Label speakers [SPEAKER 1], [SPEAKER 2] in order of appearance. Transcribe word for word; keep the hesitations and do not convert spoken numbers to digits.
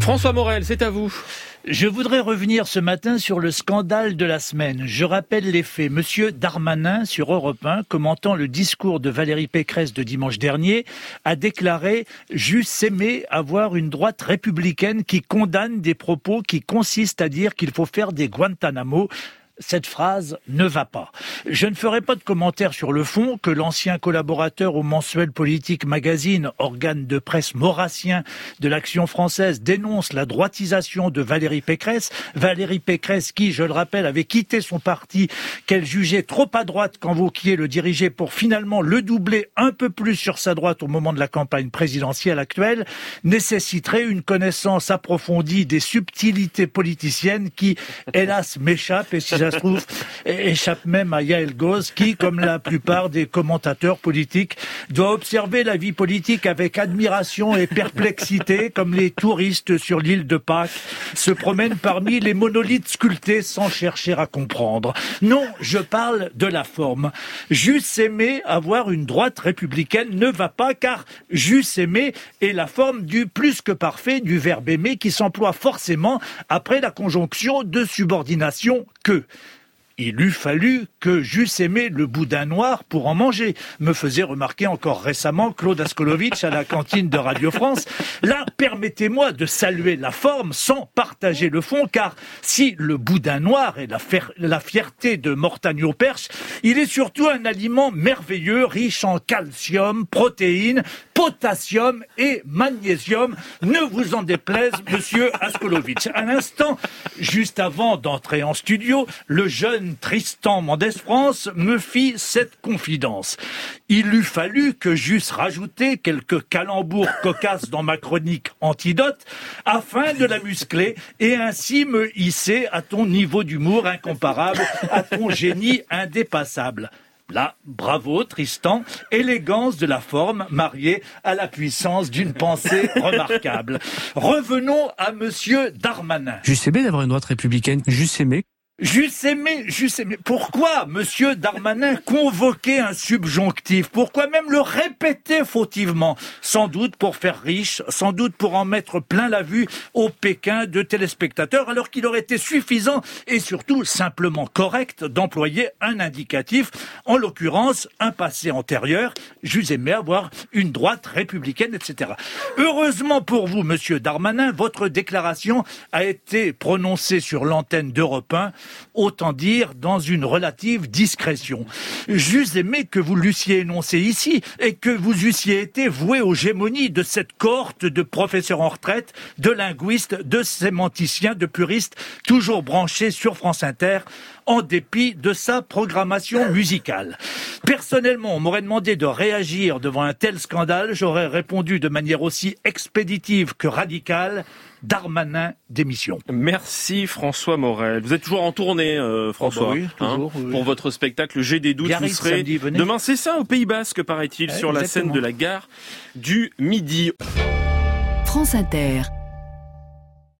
[SPEAKER 1] François Morel, c'est à vous.
[SPEAKER 2] Je voudrais revenir ce matin sur le scandale de la semaine. Je rappelle les faits. Monsieur Darmanin, sur Europe un, commentant le discours de Valérie Pécresse de dimanche dernier, a déclaré « J'eusse aimé avoir une droite républicaine qui condamne des propos qui consistent à dire qu'il faut faire des Guantanamo ». Cette phrase ne va pas. Je ne ferai pas de commentaire sur le fond que l'ancien collaborateur au mensuel Politique Magazine, organe de presse maurassien de l'Action française, dénonce la droitisation de Valérie Pécresse. Valérie Pécresse qui, je le rappelle, avait quitté son parti qu'elle jugeait trop à droite quand Wauquiez le dirigeait pour finalement le doubler un peu plus sur sa droite au moment de la campagne présidentielle actuelle, nécessiterait une connaissance approfondie des subtilités politiciennes qui, hélas, m'échappent et si ça se trouve, échappe même à Yael Gauze qui, comme la plupart des commentateurs politiques, doit observer la vie politique avec admiration et perplexité, comme les touristes sur l'île de Pâques se promènent parmi les monolithes sculptés sans chercher à comprendre. Non, je parle de la forme. J'eusse aimé avoir une droite républicaine ne va pas, car j'eusse aimé est la forme du plus que parfait du verbe aimer qui s'emploie forcément après la conjonction de subordination que. Il eût fallu que j'eusse aimé le boudin noir pour en manger, me faisait remarquer encore récemment Claude Askolovitch à la cantine de Radio France. Là, permettez-moi de saluer la forme sans partager le fond, car si le boudin noir est la, fer- la fierté de Mortagno-Perche, il est surtout un aliment merveilleux, riche en calcium, protéines, potassium et magnésium. Ne vous en déplaise, monsieur Askolovitch. À l'instant, juste avant d'entrer en studio, le jeune Tristan Mendès France me fit cette confidence. Il eût fallu que j'eusse rajouté quelques calembours cocasses dans ma chronique Antidote afin de la muscler et ainsi me hisser à ton niveau d'humour incomparable, à ton génie indépassable. Là, bravo Tristan, élégance de la forme mariée à la puissance d'une pensée remarquable. Revenons à monsieur Darmanin.
[SPEAKER 3] J'eusse aimé d'avoir une droite républicaine, j'eusse aimé.
[SPEAKER 2] J'eusse aimé, j'eusse aimé. Pourquoi monsieur Darmanin convoquait un subjonctif? Pourquoi même le répéter fautivement? Sans doute pour faire riche, sans doute pour en mettre plein la vue au Pékin de téléspectateurs, alors qu'il aurait été suffisant et surtout simplement correct d'employer un indicatif, en l'occurrence un passé antérieur. J'eusse aimé avoir une droite républicaine, et cetera. Heureusement pour vous, monsieur Darmanin, votre déclaration a été prononcée sur l'antenne d'Europe un, autant dire dans une relative discrétion. J'eusse aimé que vous l'eussiez énoncé ici et que vous eussiez été voué aux gémonies de cette cohorte de professeurs en retraite, de linguistes, de sémanticiens, de puristes, toujours branchés sur France Inter, en dépit de sa programmation musicale. Personnellement, on m'aurait demandé de réagir devant un tel scandale, j'aurais répondu de manière aussi expéditive que radicale: Darmanin démission.
[SPEAKER 1] Merci François Morel. Vous êtes toujours en tournée, euh, François,
[SPEAKER 2] oh bah oui, toujours,
[SPEAKER 1] hein,
[SPEAKER 2] oui.
[SPEAKER 1] pour votre spectacle J'ai des doutes.
[SPEAKER 2] Biarritz,
[SPEAKER 1] vous serez
[SPEAKER 2] samedi, venez.
[SPEAKER 1] demain, c'est ça, au Pays Basque, paraît-il,
[SPEAKER 2] Ouais,
[SPEAKER 1] sur la
[SPEAKER 2] exactement.
[SPEAKER 1] scène de la gare du Midi.
[SPEAKER 4] France Inter.